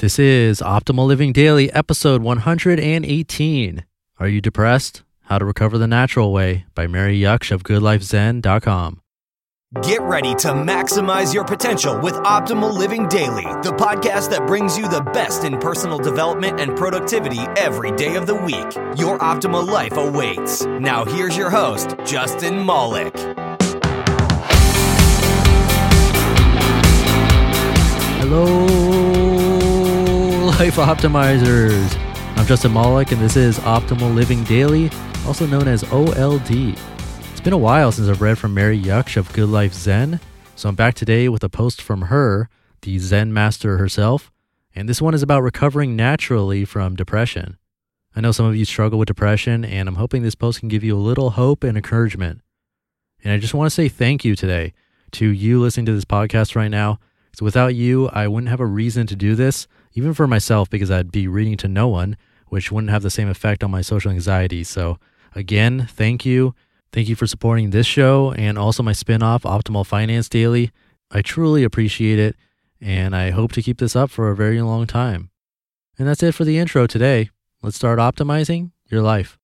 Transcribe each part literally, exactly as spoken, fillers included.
This is Optimal Living Daily, episode one hundred eighteen. Are you depressed? How to Recover the Natural Way by Mary Yucksh of good life zen dot com. Get ready to maximize your potential with Optimal Living Daily, the podcast that brings you the best in personal development and productivity every day of the week. Your optimal life awaits. Now here's your host, Justin Malik. Hello, Life Optimizers. I'm Justin Malik, and this is Optimal Living Daily, also known as O L D. It's been a while since I've read from Mary Yucksh of Good Life Zen, so I'm back today with a post from her, the Zen master herself, and this one is about recovering naturally from depression. I know some of you struggle with depression, and I'm hoping this post can give you a little hope and encouragement. And I just want to say thank you today to you listening to this podcast right now. So without you, I wouldn't have a reason to do this, even for myself, because I'd be reading to no one, which wouldn't have the same effect on my social anxiety. So again, thank you. Thank you for supporting this show and also my spinoff, Optimal Finance Daily. I truly appreciate it, and I hope to keep this up for a very long time. And that's it for the intro today. Let's start optimizing your life.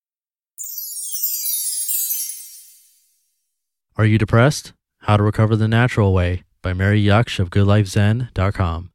Are you depressed? How to Recover the Natural Way by Mary Yucksh of good life zen dot com.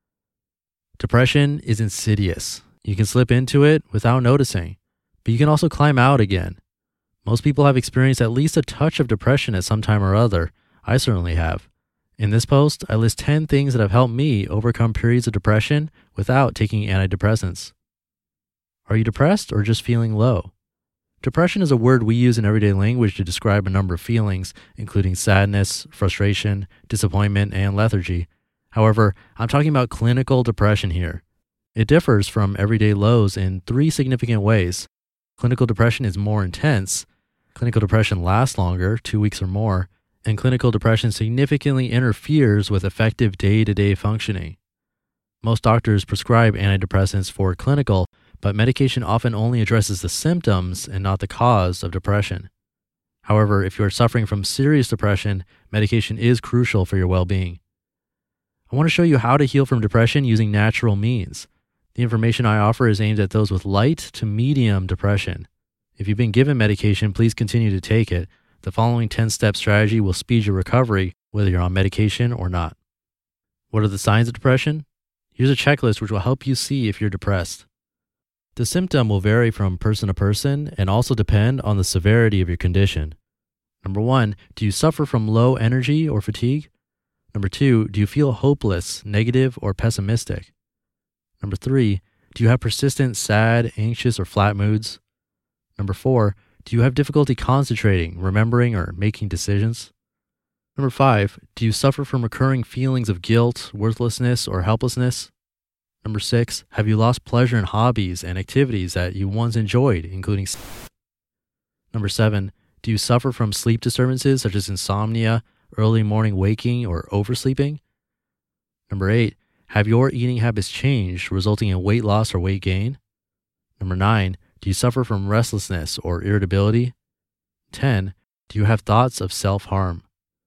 Depression is insidious. You can slip into it without noticing, but you can also climb out again. Most people have experienced at least a touch of depression at some time or other. I certainly have. In this post, I list ten things that have helped me overcome periods of depression without taking antidepressants. Are you depressed or just feeling low? Depression is a word we use in everyday language to describe a number of feelings, including sadness, frustration, disappointment, and lethargy. However, I'm talking about clinical depression here. It differs from everyday lows in three significant ways. Clinical depression is more intense, clinical depression lasts longer, two weeks or more, and clinical depression significantly interferes with effective day-to-day functioning. Most doctors prescribe antidepressants for clinical, but medication often only addresses the symptoms and not the cause of depression. However, if you are suffering from serious depression, medication is crucial for your well-being. I want to show you how to heal from depression using natural means. The information I offer is aimed at those with light to medium depression. If you've been given medication, please continue to take it. The following ten-step strategy will speed your recovery, whether you're on medication or not. What are the signs of depression? Here's a checklist which will help you see if you're depressed. The symptom will vary from person to person and also depend on the severity of your condition. Number one, do you suffer from low energy or fatigue? Number two, do you feel hopeless, negative, or pessimistic? Number three, do you have persistent, sad, anxious, or flat moods? Number four, do you have difficulty concentrating, remembering, or making decisions? Number five, do you suffer from recurring feelings of guilt, worthlessness, or helplessness? Number six, have you lost pleasure in hobbies and activities that you once enjoyed, including sleep? Number seven, do you suffer from sleep disturbances such as insomnia, early morning waking, or oversleeping? Number eight, have your eating habits changed, resulting in weight loss or weight gain? Number nine, do you suffer from restlessness or irritability? ten, do you have thoughts of self-harm?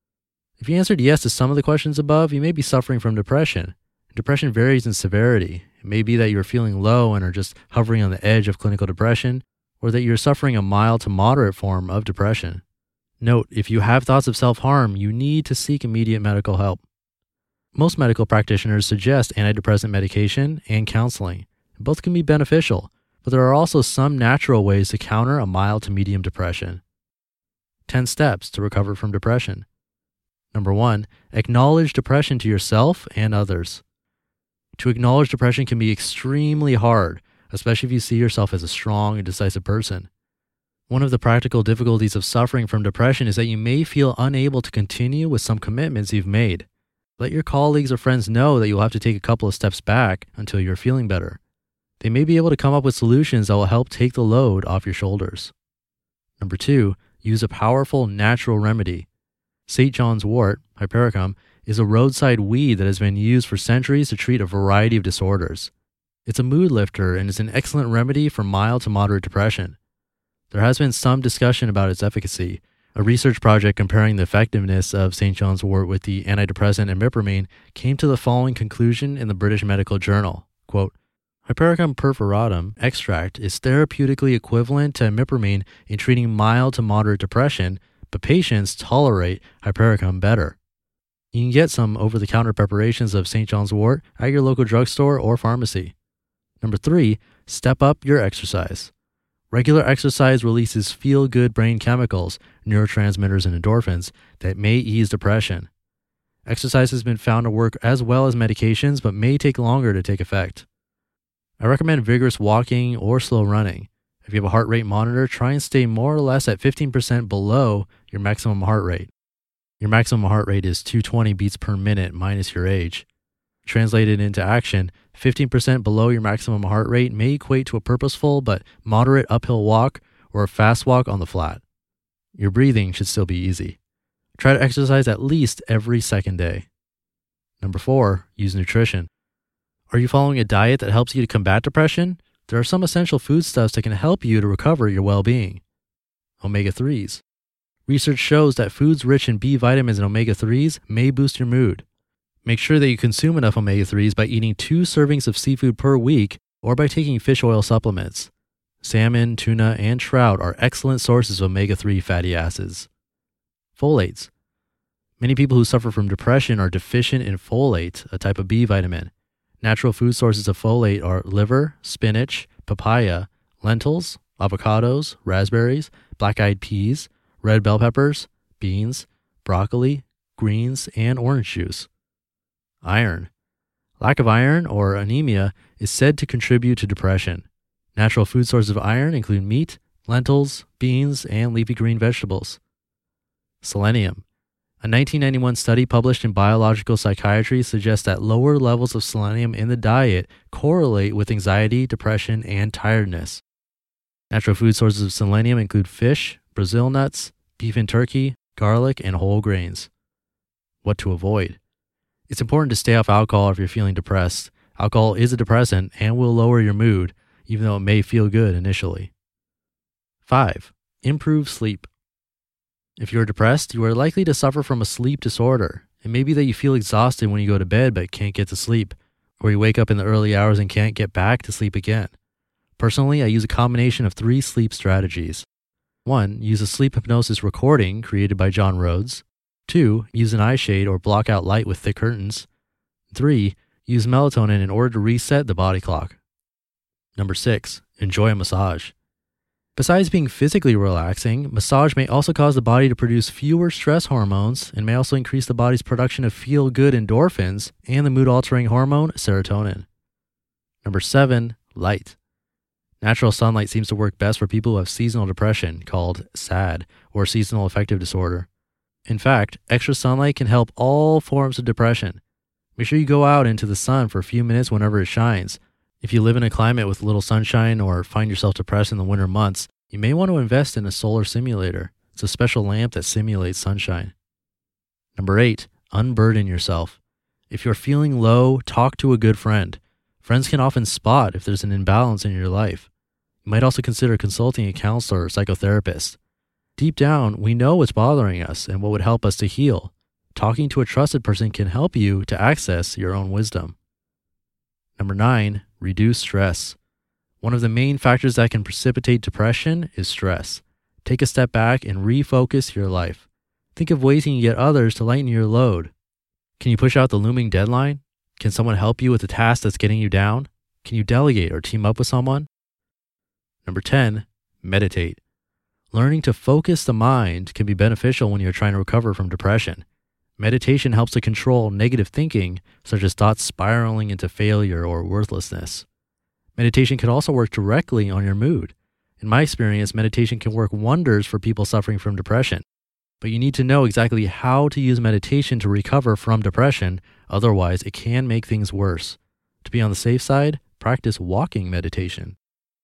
If you answered yes to some of the questions above, you may be suffering from depression. Depression varies in severity. It may be that you're feeling low and are just hovering on the edge of clinical depression, or that you're suffering a mild to moderate form of depression. Note, if you have thoughts of self-harm, you need to seek immediate medical help. Most medical practitioners suggest antidepressant medication and counseling. Both can be beneficial, but there are also some natural ways to counter a mild to medium depression. ten steps to recover from depression. Number one, acknowledge depression to yourself and others. To acknowledge depression can be extremely hard, especially if you see yourself as a strong and decisive person. One of the practical difficulties of suffering from depression is that you may feel unable to continue with some commitments you've made. Let your colleagues or friends know that you'll have to take a couple of steps back until you're feeling better. They may be able to come up with solutions that will help take the load off your shoulders. Number two, use a powerful natural remedy. Saint John's wort, hypericum, is a roadside weed that has been used for centuries to treat a variety of disorders. It's a mood lifter and is an excellent remedy for mild to moderate depression. There has been some discussion about its efficacy. A research project comparing the effectiveness of Saint John's wort with the antidepressant imipramine came to the following conclusion in the British Medical Journal. Quote, Hypericum perforatum extract is therapeutically equivalent to imipramine in treating mild to moderate depression, but patients tolerate Hypericum better. You can get some over-the-counter preparations of Saint John's wort at your local drugstore or pharmacy. Number three, step up your exercise. Regular exercise releases feel-good brain chemicals, neurotransmitters, and endorphins that may ease depression. Exercise has been found to work as well as medications, but may take longer to take effect. I recommend vigorous walking or slow running. If you have a heart rate monitor, try and stay more or less at fifteen percent below your maximum heart rate. Your maximum heart rate is two hundred twenty beats per minute minus your age. Translated into action, fifteen percent below your maximum heart rate may equate to a purposeful but moderate uphill walk or a fast walk on the flat. Your breathing should still be easy. Try to exercise at least every second day. Number four, use nutrition. Are you following a diet that helps you to combat depression? There are some essential foodstuffs that can help you to recover your well-being. omega threes. Research shows that foods rich in B vitamins and omega threes may boost your mood. Make sure that you consume enough omega threes by eating two servings of seafood per week or by taking fish oil supplements. Salmon, tuna, and trout are excellent sources of omega three fatty acids. Folates. Many people who suffer from depression are deficient in folate, a type of B vitamin. Natural food sources of folate are liver, spinach, papaya, lentils, avocados, raspberries, black-eyed peas, red bell peppers, beans, broccoli, greens, and orange juice. Iron. Lack of iron or anemia is said to contribute to depression. Natural food sources of iron include meat, lentils, beans, and leafy green vegetables. Selenium. A nineteen ninety-one study published in Biological Psychiatry suggests that lower levels of selenium in the diet correlate with anxiety, depression, and tiredness. Natural food sources of selenium include fish, Brazil nuts, beef and turkey, garlic, and whole grains. What to avoid? It's important to stay off alcohol if you're feeling depressed. Alcohol is a depressant and will lower your mood, even though it may feel good initially. Five, improve sleep. If you're depressed, you are likely to suffer from a sleep disorder. It may be that you feel exhausted when you go to bed but can't get to sleep, or you wake up in the early hours and can't get back to sleep again. Personally, I use a combination of three sleep strategies. One, use a sleep hypnosis recording created by John Rhodes. Two, use an eye shade or block out light with thick curtains. Three, use melatonin in order to reset the body clock. Number six, enjoy a massage. Besides being physically relaxing, massage may also cause the body to produce fewer stress hormones and may also increase the body's production of feel-good endorphins and the mood-altering hormone serotonin. Number seven, light. Natural sunlight seems to work best for people who have seasonal depression, called S A D, or seasonal affective disorder. In fact, extra sunlight can help all forms of depression. Make sure you go out into the sun for a few minutes whenever it shines. If you live in a climate with little sunshine or find yourself depressed in the winter months, you may want to invest in a solar simulator. It's a special lamp that simulates sunshine. Number eight, unburden yourself. If you're feeling low, talk to a good friend. Friends can often spot if there's an imbalance in your life. You might also consider consulting a counselor or psychotherapist. Deep down, we know what's bothering us and what would help us to heal. Talking to a trusted person can help you to access your own wisdom. Number nine, reduce stress. One of the main factors that can precipitate depression is stress. Take a step back and refocus your life. Think of ways you can get others to lighten your load. Can you push out the looming deadline? Can someone help you with the task that's getting you down? Can you delegate or team up with someone? Number ten, meditate. Learning to focus the mind can be beneficial when you're trying to recover from depression. Meditation helps to control negative thinking, such as thoughts spiraling into failure or worthlessness. Meditation can also work directly on your mood. In my experience, meditation can work wonders for people suffering from depression. But you need to know exactly how to use meditation to recover from depression, otherwise it can make things worse. To be on the safe side, practice walking meditation.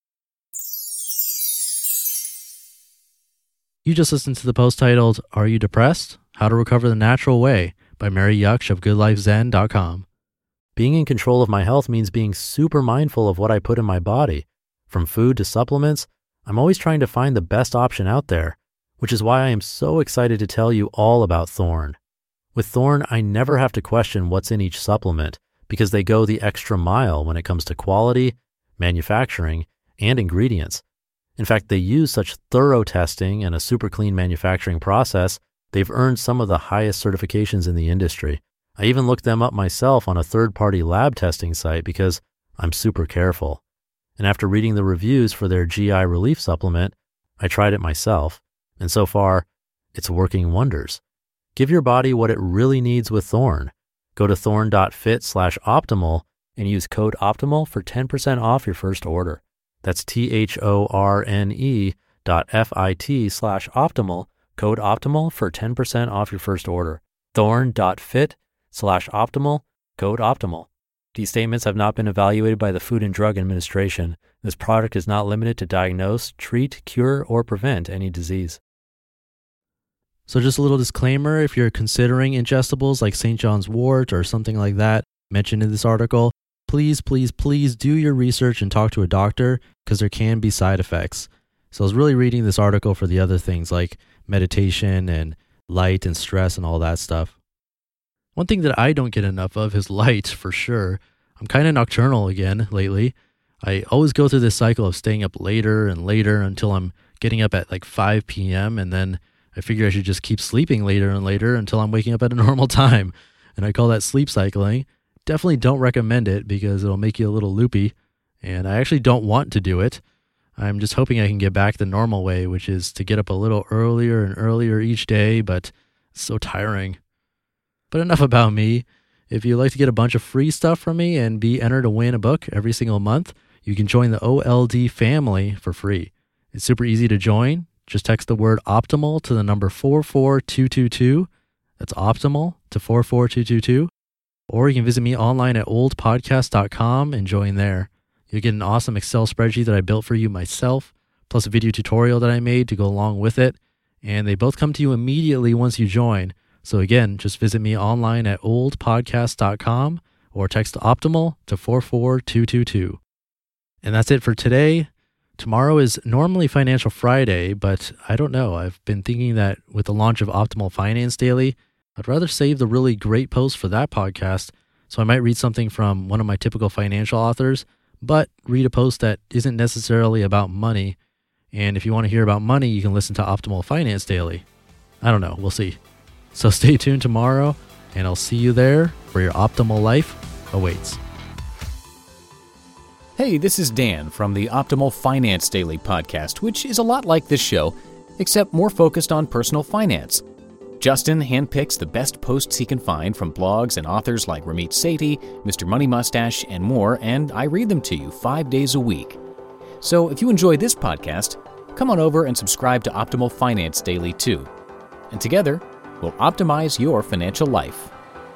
You just listened to the post titled, Are You Depressed? How to Recover the Natural Way by Mary Yuksh of good life zen dot com. Being in control of my health means being super mindful of what I put in my body. From food to supplements, I'm always trying to find the best option out there. which is why I am so excited to tell you all about Thorne. With Thorne, I never have to question what's in each supplement because they go the extra mile when it comes to quality, manufacturing, and ingredients. In fact, they use such thorough testing and a super clean manufacturing process, they've earned some of the highest certifications in the industry. I even looked them up myself on a third-party lab testing site because I'm super careful. And after reading the reviews for their G I relief supplement, I tried it myself. And so far, it's working wonders. Give your body what it really needs with Thorne. Go to thorne.fit slash optimal and use code OPTIMAL for ten percent off your first order. That's T-H-O-R-N-E dot F-I-T slash optimal, code OPTIMAL for ten percent off your first order. Thorne.fit slash optimal, code OPTIMAL. These statements have not been evaluated by the Food and Drug Administration. This product is not limited to diagnose, treat, cure, or prevent any disease. So just a little disclaimer, if you're considering ingestibles like Saint John's wort or something like that mentioned in this article, please, please, please do your research and talk to a doctor because there can be side effects. So I was really reading this article for the other things like meditation and light and stress and all that stuff. One thing that I don't get enough of is light, for sure. I'm kind of nocturnal again lately. I always go through this cycle of staying up later and later until I'm getting up at like five p.m. and then I figure I should just keep sleeping later and later until I'm waking up at a normal time. And I call that sleep cycling. Definitely don't recommend it because it'll make you a little loopy. And I actually don't want to do it. I'm just hoping I can get back the normal way, which is to get up a little earlier and earlier each day, but it's so tiring. But enough about me. If you'd like to get a bunch of free stuff from me and be entered to win a book every single month, you can join the O L D family for free. It's super easy to join. Just text the word optimal to the number four four two two two. That's optimal to four four two two two. Or you can visit me online at old podcast dot com and join there. You'll get an awesome Excel spreadsheet that I built for you myself, plus a video tutorial that I made to go along with it. And they both come to you immediately once you join. So again, just visit me online at old podcast dot com or text optimal to four four two two two. And that's it for today. Tomorrow is normally Financial Friday, but I don't know. I've been thinking that with the launch of Optimal Finance Daily, I'd rather save the really great posts for that podcast. So I might read something from one of my typical financial authors, but read a post that isn't necessarily about money. And if you want to hear about money, you can listen to Optimal Finance Daily. I don't know. We'll see. So stay tuned tomorrow, and I'll see you there where your optimal life awaits. Hey, this is Dan from the Optimal Finance Daily podcast, which is a lot like this show, except more focused on personal finance. Justin handpicks the best posts he can find from blogs and authors like Ramit Sethi, Mister Money Mustache, and more, and I read them to you five days a week. So if you enjoy this podcast, come on over and subscribe to Optimal Finance Daily too. And together, we'll optimize your financial life.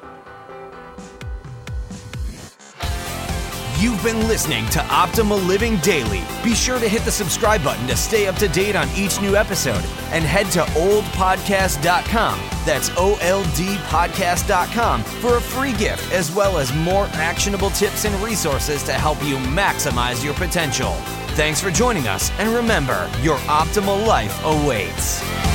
You've been listening to Optimal Living Daily. Be sure to hit the subscribe button to stay up to date on each new episode and head to old podcast dot com. That's O L D podcast dot com for a free gift as well as more actionable tips and resources to help you maximize your potential. Thanks for joining us, and remember, your optimal life awaits.